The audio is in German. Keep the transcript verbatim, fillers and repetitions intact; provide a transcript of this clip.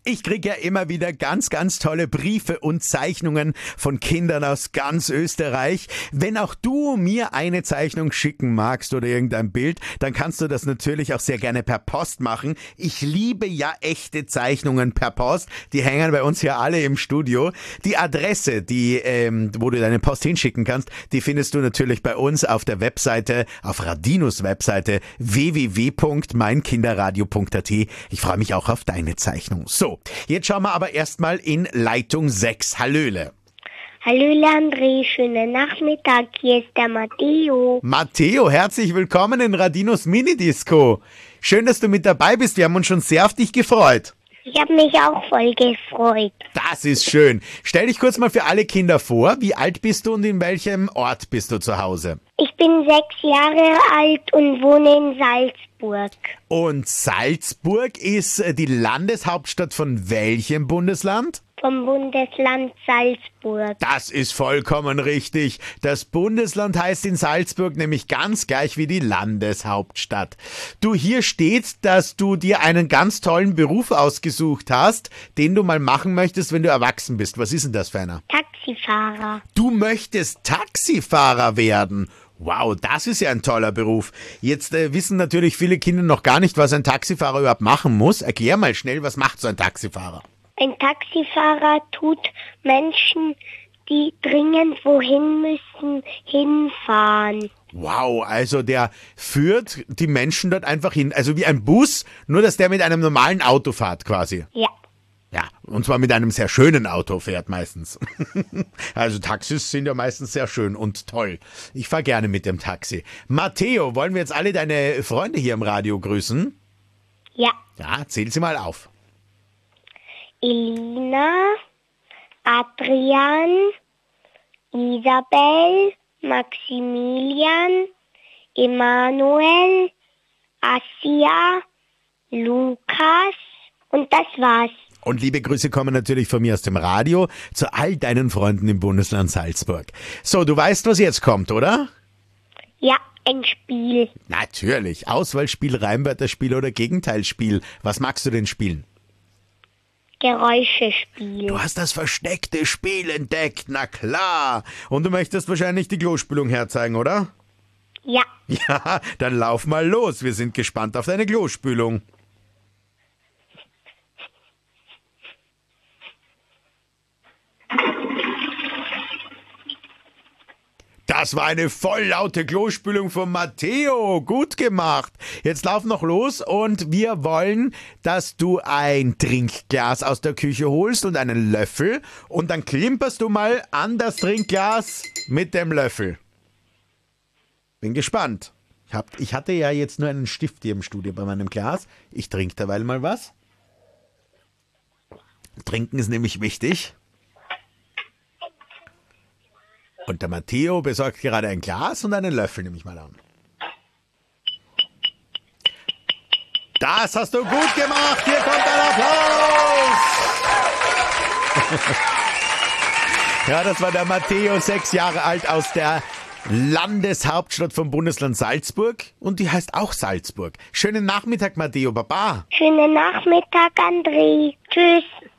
Ich kriege ja immer wieder ganz, ganz tolle Briefe und Zeichnungen von Kindern aus ganz Österreich. Wenn auch du mir eine Zeichnung schicken magst oder irgendein Bild, dann kannst du das natürlich auch sehr gerne per Post machen. Ich liebe ja echte Zeichnungen per Post. Die hängen bei uns hier alle im Studio. Die Adresse, die, ähm, wo du deine Post hinschicken kannst, die findest du natürlich bei uns auf der Webseite, auf Radinos Webseite w w w punkt mein kinderradio punkt a t. Ich freue mich auch auf deine Zeichnung. So. Jetzt schauen wir aber erstmal in Leitung sechs. Hallöle. Hallöle André, schönen Nachmittag, hier ist der Matteo. Matteo, herzlich willkommen in Radinos Minidisco. Schön, dass du mit dabei bist, wir haben uns schon sehr auf dich gefreut. Ich habe mich auch voll gefreut. Das ist schön. Stell dich kurz mal für alle Kinder vor, wie alt bist du und in welchem Ort bist du zu Hause? Ich bin sechs Jahre alt und wohne in Salzburg. Und Salzburg ist die Landeshauptstadt von welchem Bundesland? Vom Bundesland Salzburg. Das ist vollkommen richtig. Das Bundesland heißt in Salzburg nämlich ganz gleich wie die Landeshauptstadt. Du, hier steht, dass du dir einen ganz tollen Beruf ausgesucht hast, den du mal machen möchtest, wenn du erwachsen bist. Was ist denn das für einer? Taxifahrer. Du möchtest Taxifahrer werden. Wow, das ist ja ein toller Beruf. Jetzt äh, wissen natürlich viele Kinder noch gar nicht, was ein Taxifahrer überhaupt machen muss. Erklär mal schnell, was macht so ein Taxifahrer? Ein Taxifahrer tut Menschen, die dringend wohin müssen, hinfahren. Wow, also der führt die Menschen dort einfach hin. Also wie ein Bus, nur dass der mit einem normalen Auto fährt quasi. Ja. Ja, und zwar mit einem sehr schönen Auto fährt meistens. Also Taxis sind ja meistens sehr schön und toll. Ich fahre gerne mit dem Taxi. Matteo, wollen wir jetzt alle deine Freunde hier im Radio grüßen? Ja. Ja, zähl sie mal auf. Elina, Adrian, Isabel, Maximilian, Emanuel, Assia, Lukas und das war's. Und liebe Grüße kommen natürlich von mir aus dem Radio zu all deinen Freunden im Bundesland Salzburg. So, du weißt, was jetzt kommt, oder? Ja, ein Spiel. Natürlich. Auswahlspiel, Reimwörterspiel oder Gegenteilspiel. Was magst du denn spielen? Geräuschespiel. Du hast das versteckte Spiel entdeckt, na klar. Und du möchtest wahrscheinlich die Klospülung herzeigen, oder? Ja. Ja, dann lauf mal los. Wir sind gespannt auf deine Klospülung. Das war eine voll laute Klospülung von Matteo. Gut gemacht. Jetzt lauf noch los und wir wollen, dass du ein Trinkglas aus der Küche holst und einen Löffel und dann klimperst du mal an das Trinkglas mit dem Löffel. Bin gespannt. Ich, hab, ich hatte ja jetzt nur einen Stift hier im Studio bei meinem Glas. Ich trinke derweil mal was. Trinken ist nämlich wichtig. Und der Matteo besorgt gerade ein Glas und einen Löffel, nehme ich mal an. Das hast du gut gemacht. Hier kommt ein Applaus. Ja, das war der Matteo, sechs Jahre alt, aus der Landeshauptstadt vom Bundesland Salzburg. Und die heißt auch Salzburg. Schönen Nachmittag, Matteo. Baba. Schönen Nachmittag, André. Tschüss.